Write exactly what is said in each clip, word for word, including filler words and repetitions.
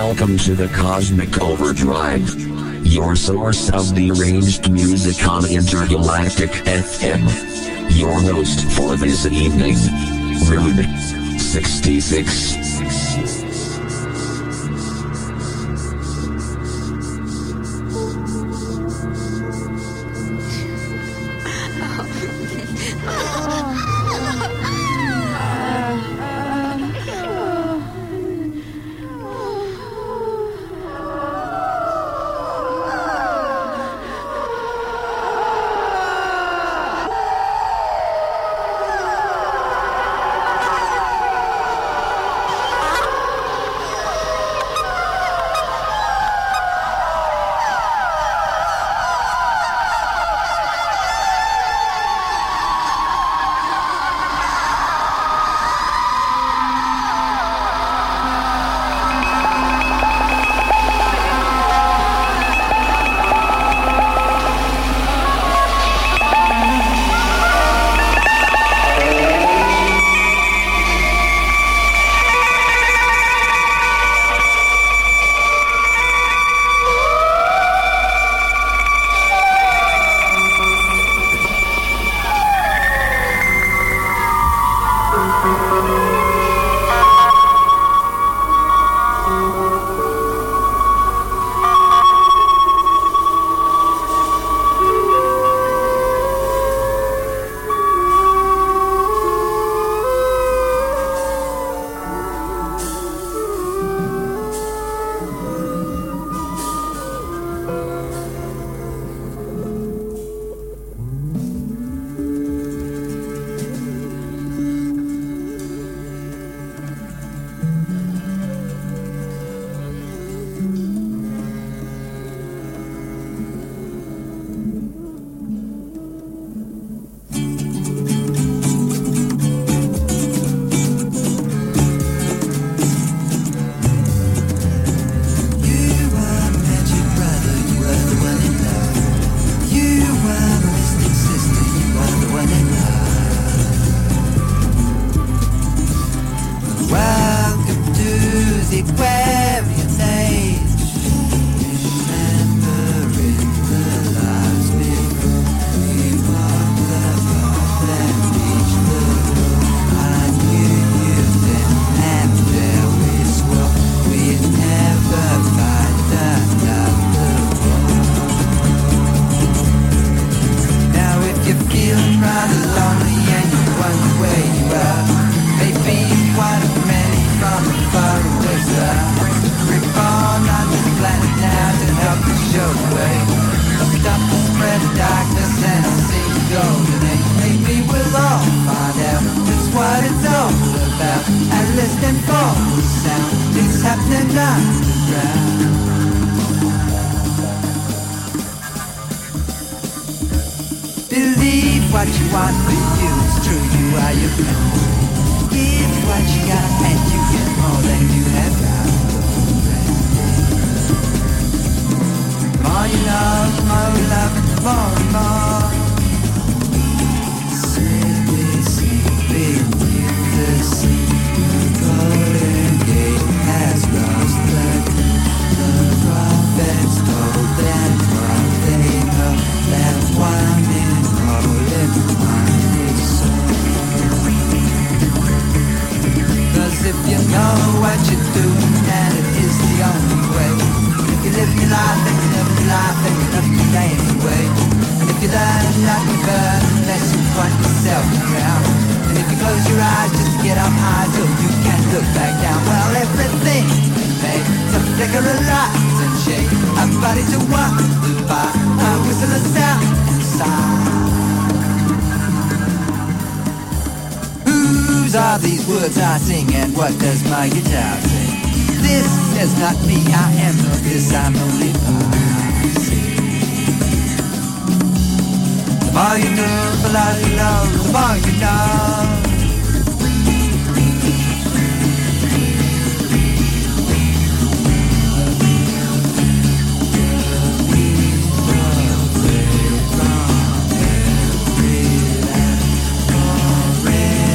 Welcome to the Cosmic Overdrive, your source of deranged music on Intergalactic F M. Your host for this evening, Rude sixty-six.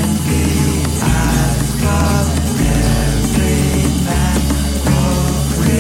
Every man, oh,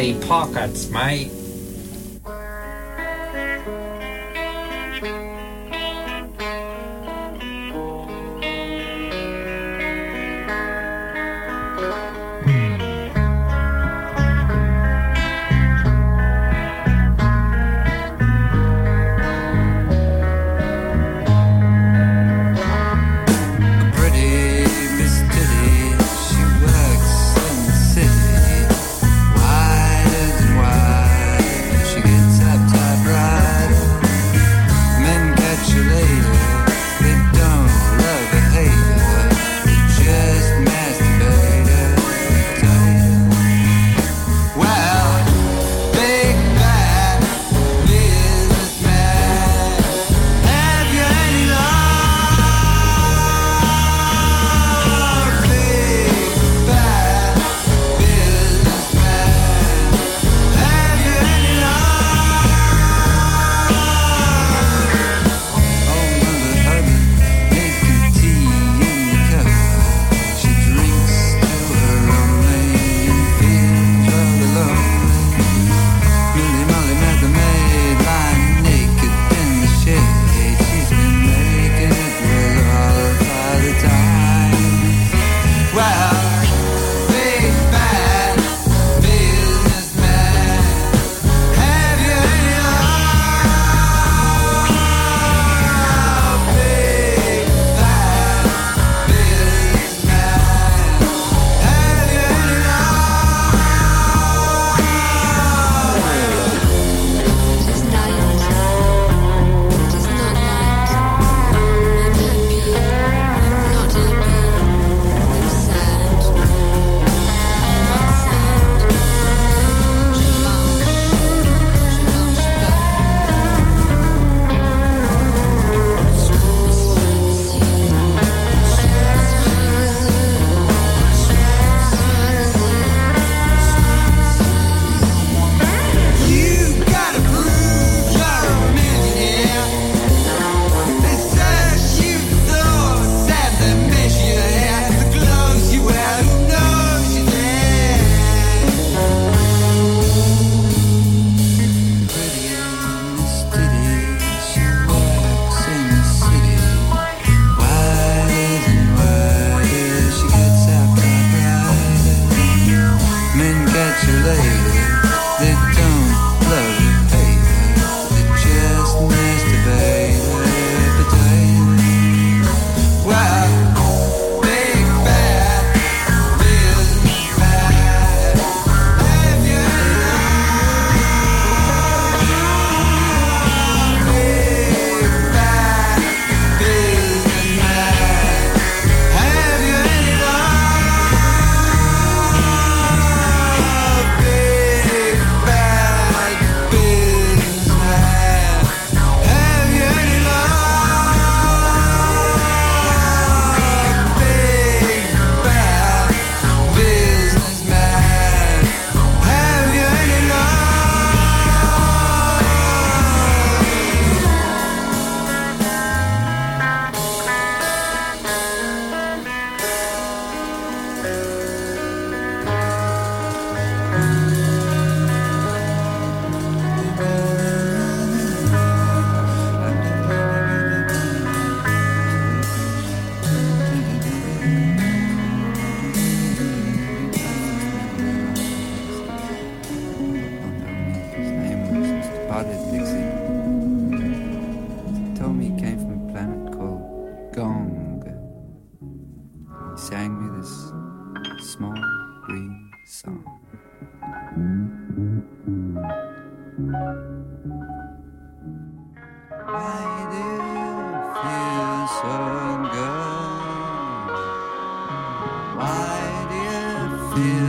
Polly Pockets, mate.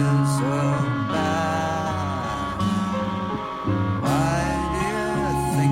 Think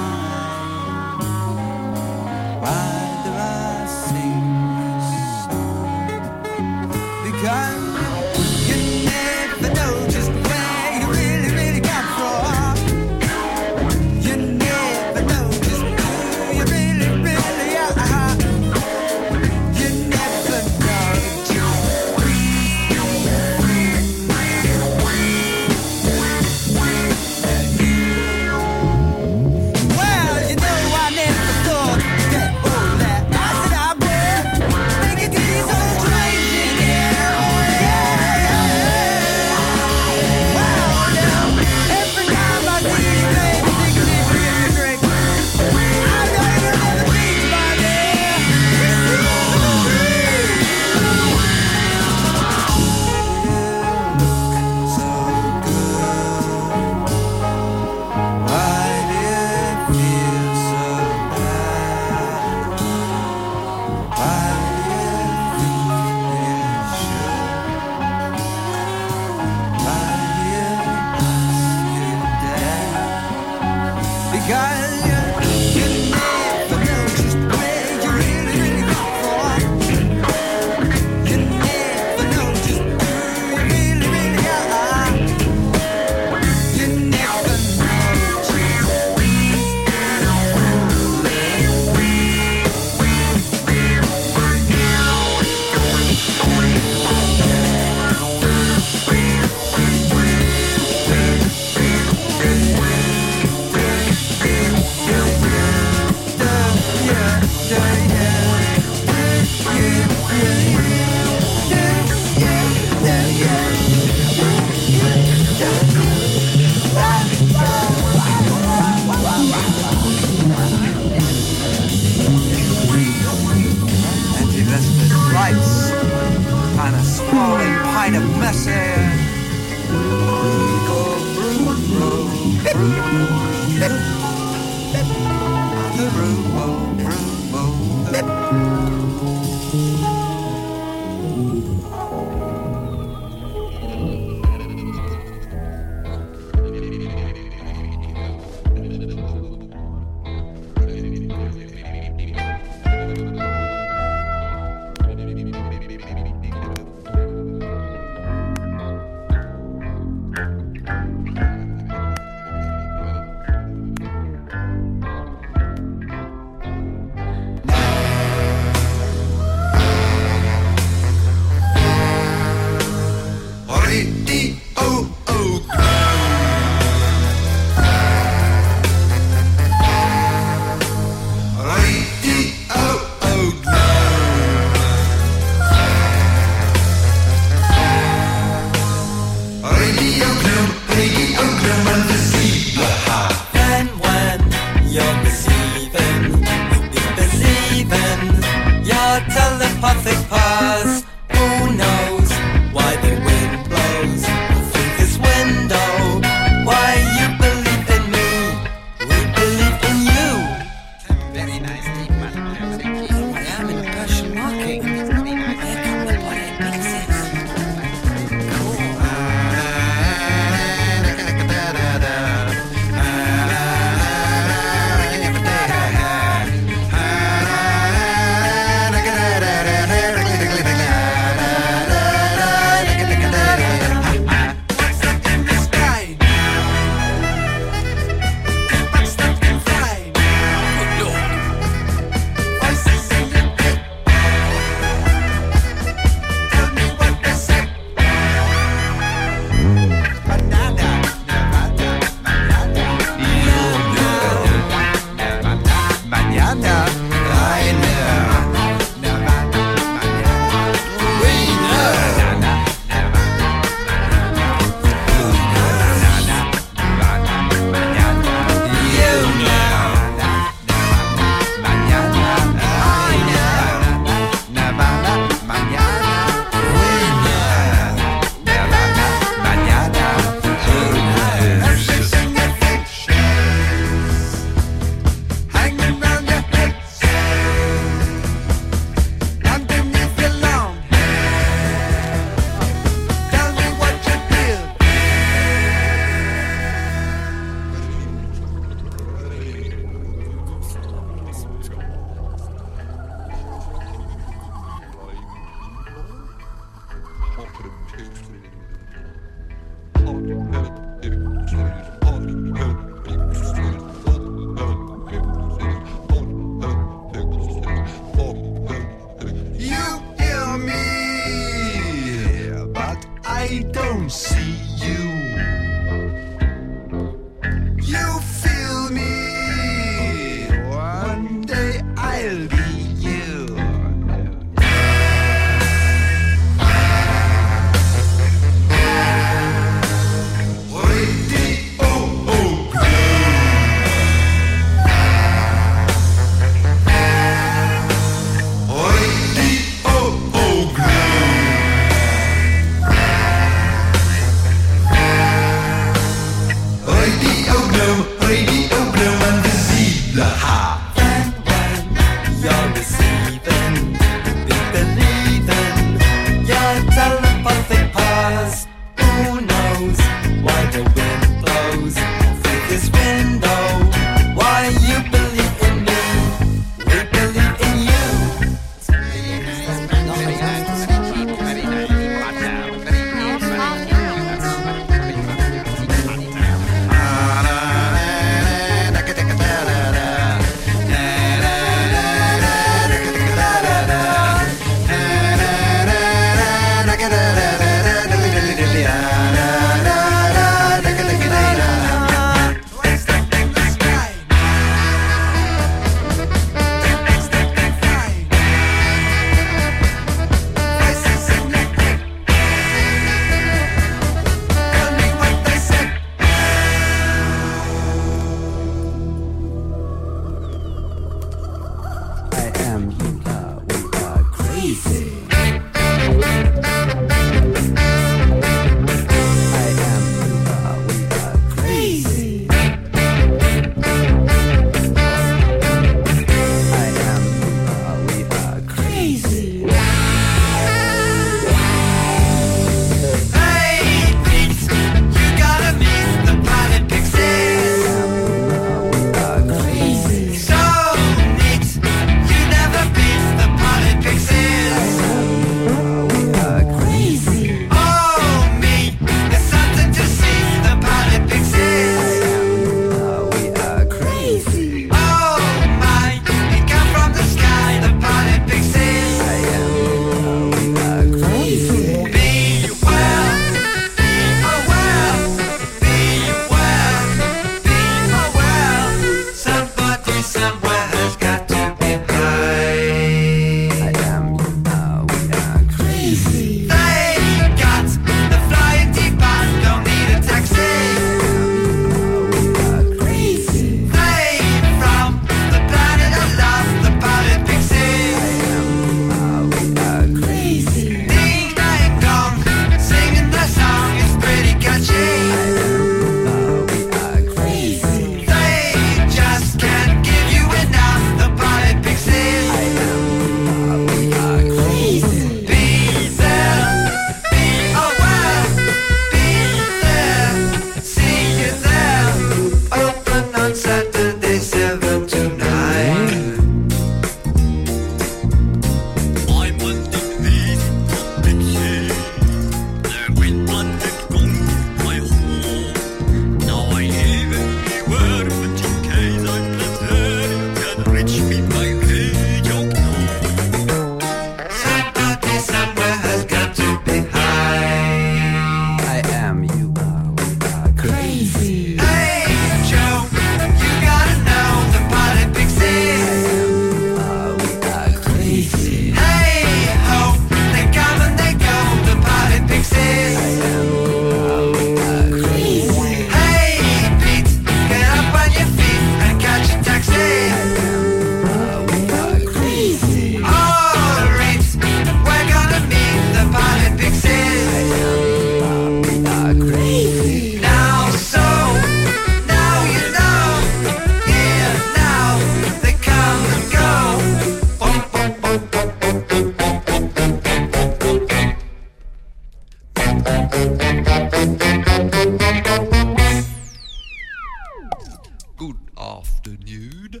Good afternoon.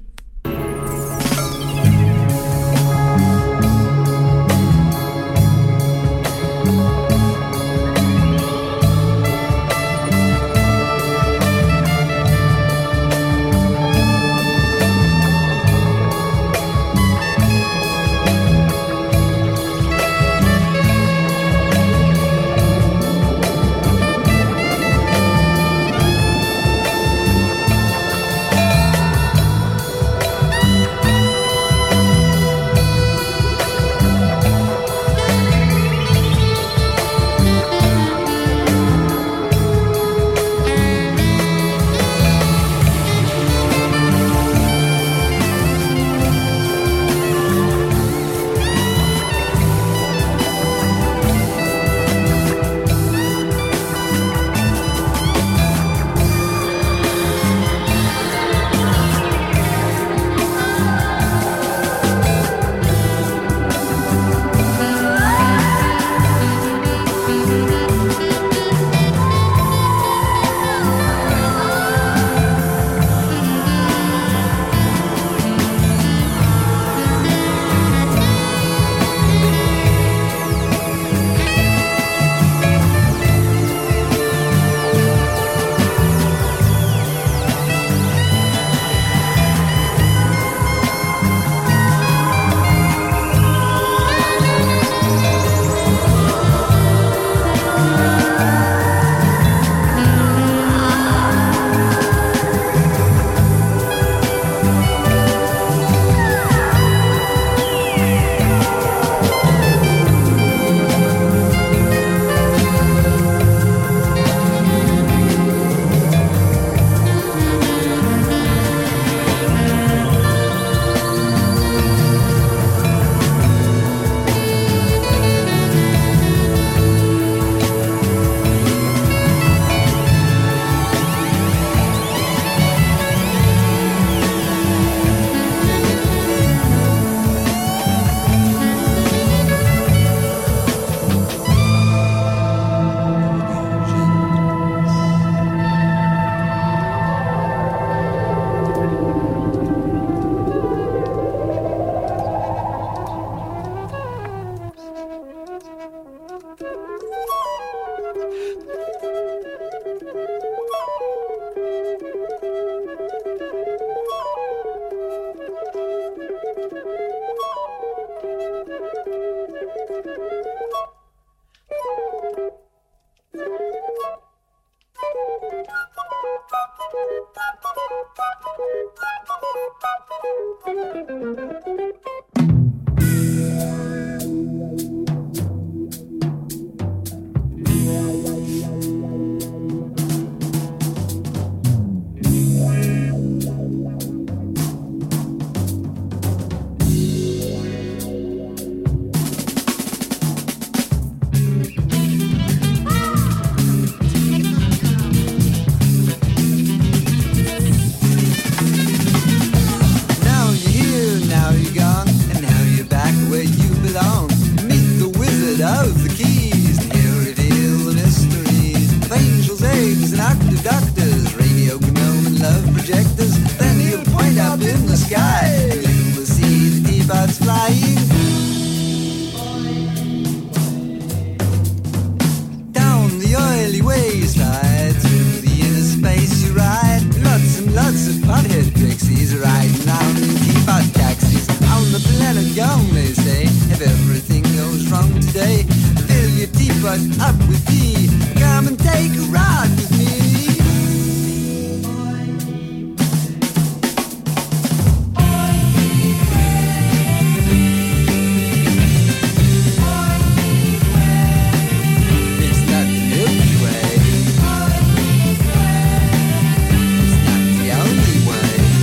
Way.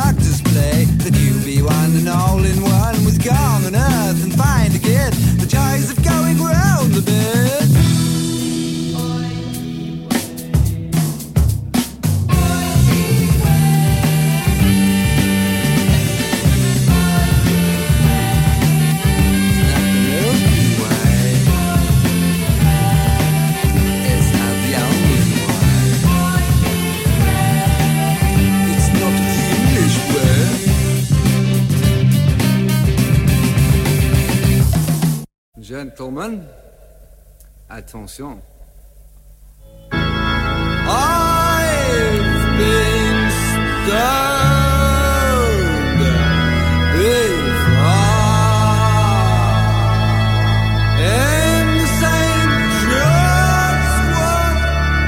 doctor's play. That you be one and all in one with gone on earth and find again the joys of going round the bed. Gentlemen, attention. I've been stoned before in Saint George's Wood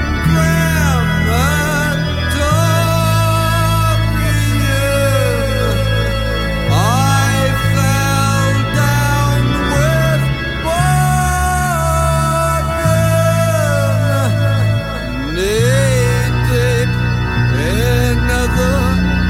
crematorium. I fell down with boredom, knee deep in the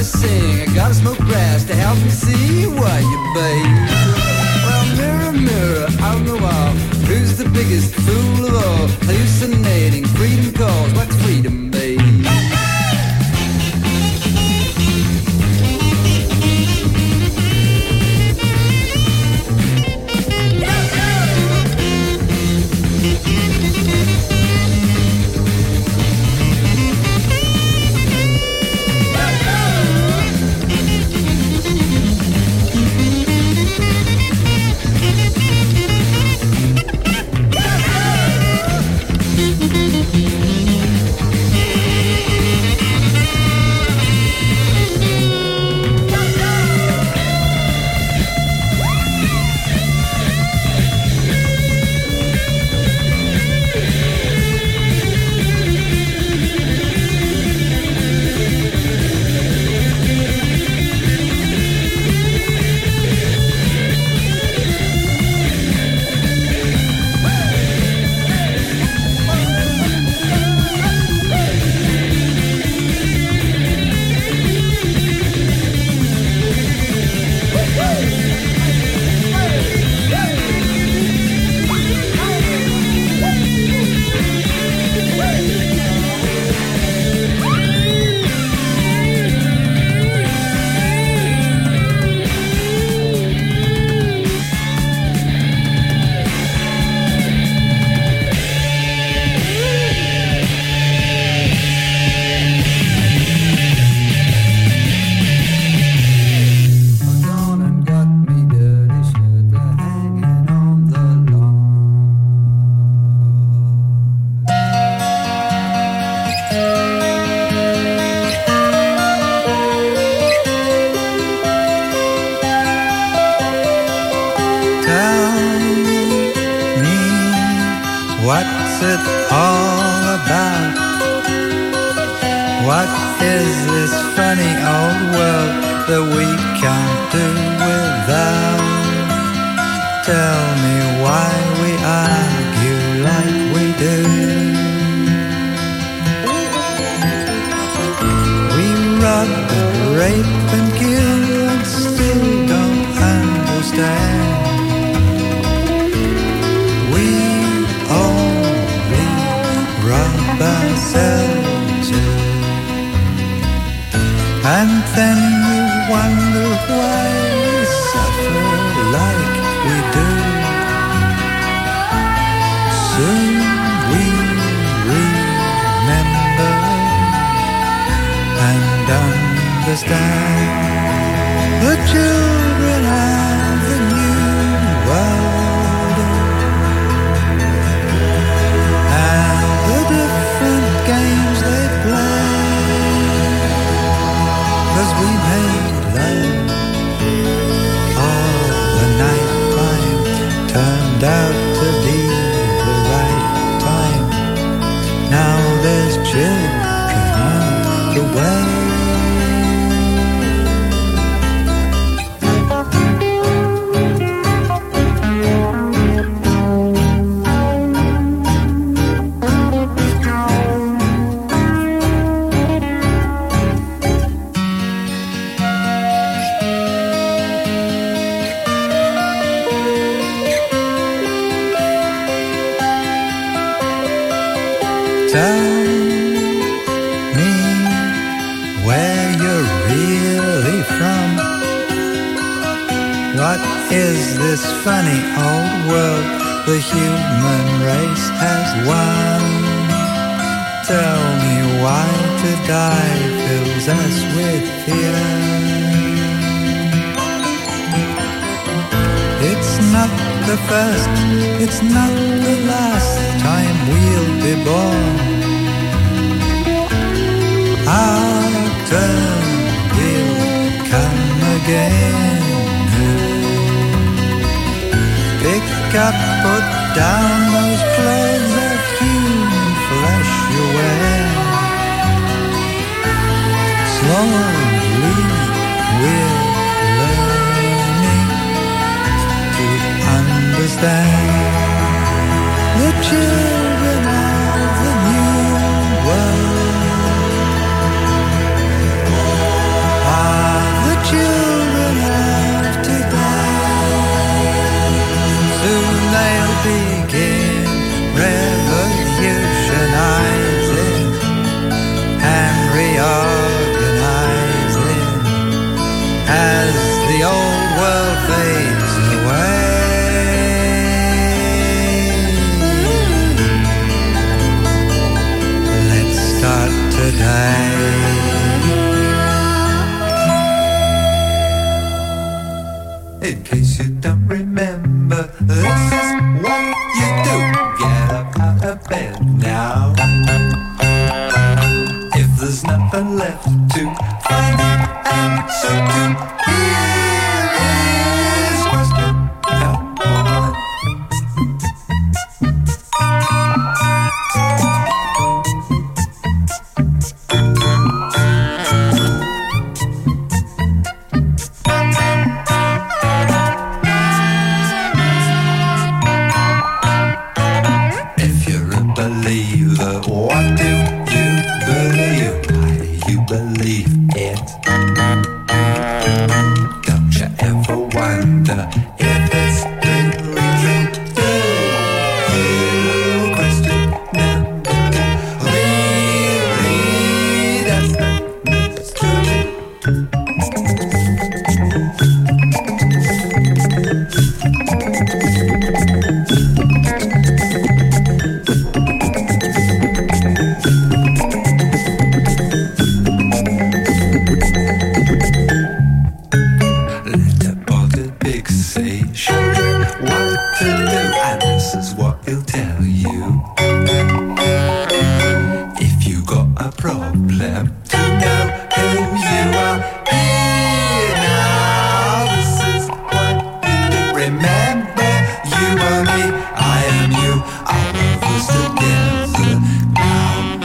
sing. I gotta smoke grass to help me see what you bathe. Well, mirror, mirror on the wall, who's the biggest fool of all? Hallucinating, freedom calls. What's freedom, babe? What's it all about? What is this funny old world that we can't do without? Tell me why we argue like we do. We rob and rape and kill and still don't understand. Ourselves, and then we wonder why we suffer like we do. Soon we remember and understand the children of the new world. Games they play, 'cause we made love all the night time turned out to be the right time. Now there's children on the way. Tell me where you're really from. What is this funny old world the human race has won? Tell me why to die fills us with fear. It's not the first, it's not the last time we'll be born. Our turn will come again. Pick up, put down those clothes of human flesh you wear. Slowly we're learning to understand the children of the new world. bed now. If there's nothing left to find the answer to, here is question number one. If you're a believer, what do you believe? Why do you believe it? Don't you ever wonder if it's really true? Do you question number two? Really, that's not mystery. Let the bothered pig say, show you what to do, and this is what he'll tell you. If you got a problem, to know who you are. Here now, this is what you do. Remember, you are me, I am you, all of us together. Now,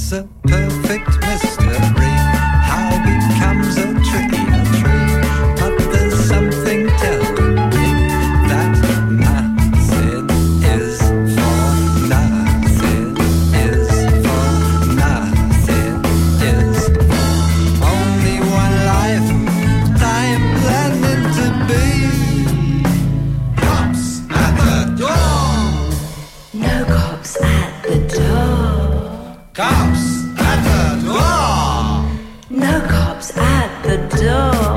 It's a perfect mystery. How becomes a tree a tree? But there's something telling me that nothing is for nothing is for nothing is for only one life time planning to be. Cops at the door. No cops at the door. Cops at the door. No cops at the door.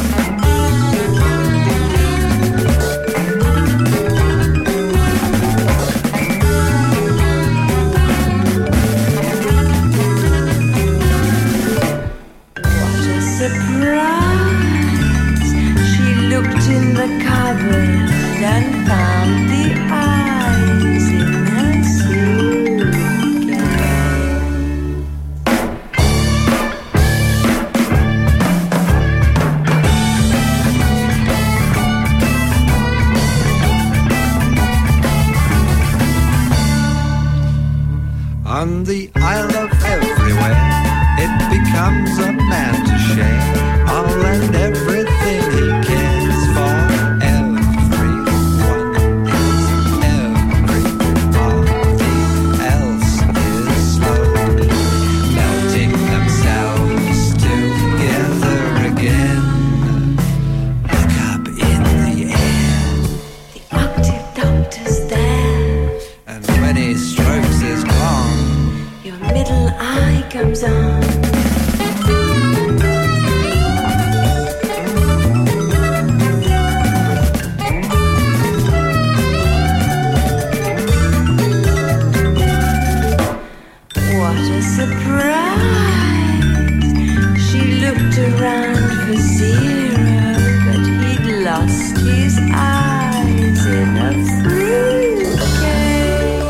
What a surprise! She looked in the cupboard and found the eyes in her suitcase. On the Isle of Everywhere, it becomes a man to share all and everything he cares for. Everyone is everybody else is slowly melting themselves together again. Look up in the air, The octave doctor's there. and when he strokes his palm, Your middle eye comes on. What a surprise! She looked around for Zero, but he'd lost his eyes in a fruitcake.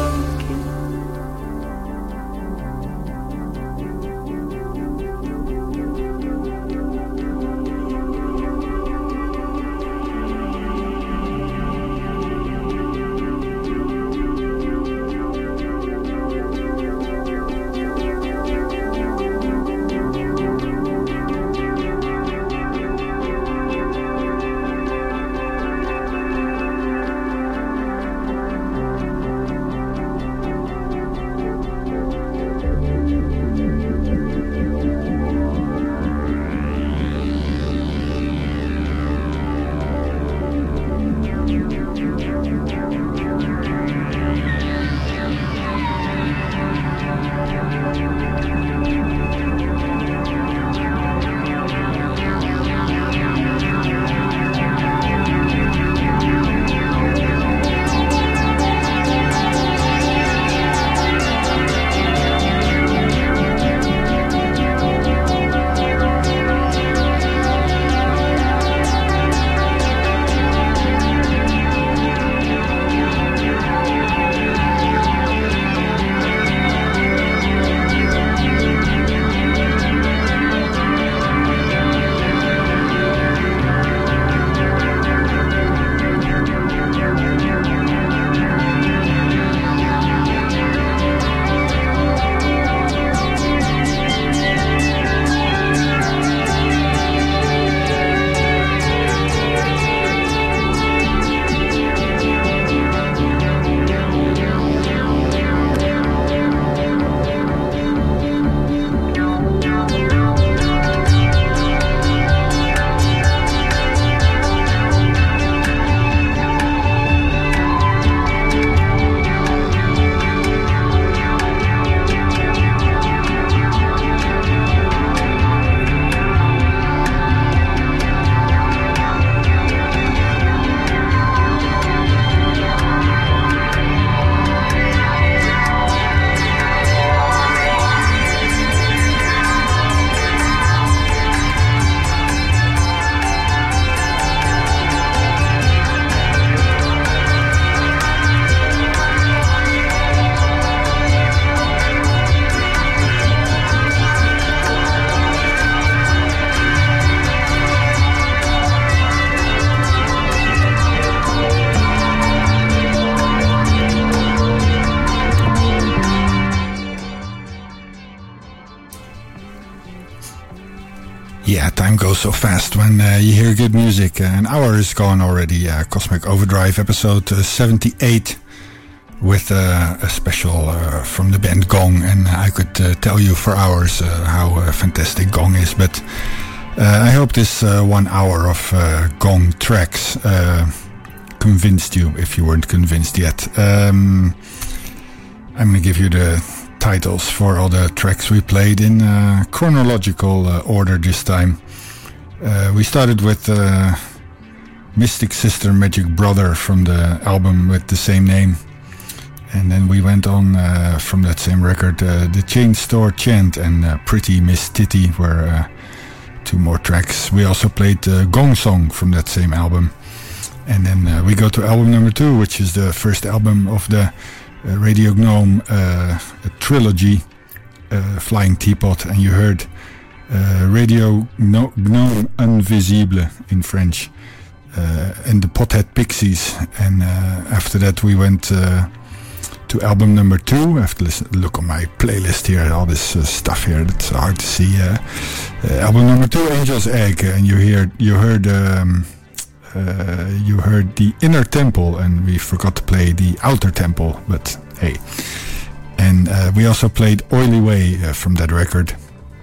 time goes so fast when uh, you hear good music. Uh, an hour is gone already. Uh, Cosmic Overdrive episode uh, seventy-eight with uh, a special uh, from the band Gong. And I could uh, tell you for hours uh, how uh, fantastic Gong is. But uh, I hope this uh, one hour of uh, Gong tracks uh, convinced you, if you weren't convinced yet. Um, I'm going to give you the titles for all the tracks we played in uh, chronological uh, order this time. Uh, we started with uh, Mystic Sister Magic Brother from the album with the same name, and then we went on uh, from that same record. Uh, the Chain Store Chant and uh, Pretty Miss Titty were uh, two more tracks. We also played uh, Gong Song from that same album, and then uh, we go to album number two, which is the first album of the Uh, Radio Gnome uh, trilogy, uh, Flying Teapot, and you heard uh, Radio Gno- Gnome Invisible in French, uh, and the Pothead Pixies. And uh, after that we went uh, to album number two. I have to listen, look on my playlist here, all this uh, stuff here that's hard to see. Uh, uh, album number two, Angel's Egg, and you hear you heard. Um, Uh, you heard the Inner Temple, and we forgot to play the Outer Temple, but hey. And uh, we also played Oily Way uh, from that record.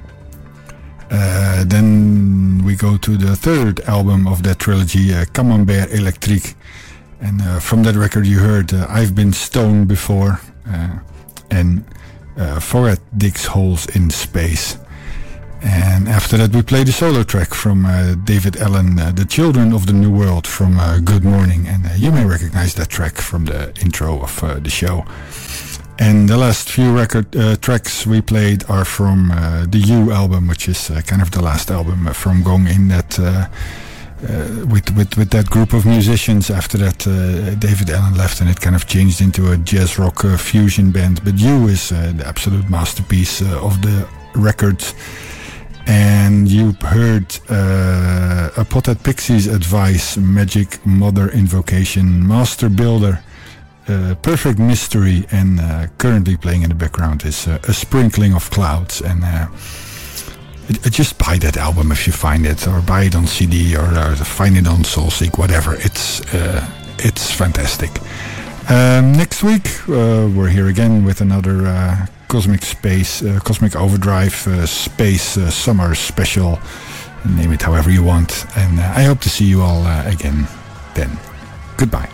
Uh, then we go to the third album of that trilogy, uh, Camembert Electrique. And uh, from that record you heard uh, I've Been Stoned Before, uh, and uh, Forehead Digs Holes in Space. And after that we played a solo track from uh, David Allen, uh, The Children of the New World from uh, Good Morning, and uh, you may recognize that track from the intro of uh, the show. And the last few record uh, tracks we played are from uh, the You album, which is uh, kind of the last album uh, from Gong in that uh, uh, with, with with that group of musicians. After that uh, David Allen left and it kind of changed into a jazz rock uh, fusion band. But You is uh, the absolute masterpiece uh, of the record. And you heard uh, a Pothead Pixies Advice, Magic Mother Invocation, Master Builder, uh, Perfect Mystery, and uh, currently playing in the background is uh, A Sprinkling of Clouds. And uh, it, it just buy that album if you find it, or buy it on C D, or uh, find it on Soulseek, whatever. It's uh, it's fantastic. Um, next week uh, we're here again with another uh, Cosmic Space, uh, Cosmic Overdrive uh, Space uh, Summer Special. Name it however you want. And uh, I hope to see you all uh, again then. Goodbye.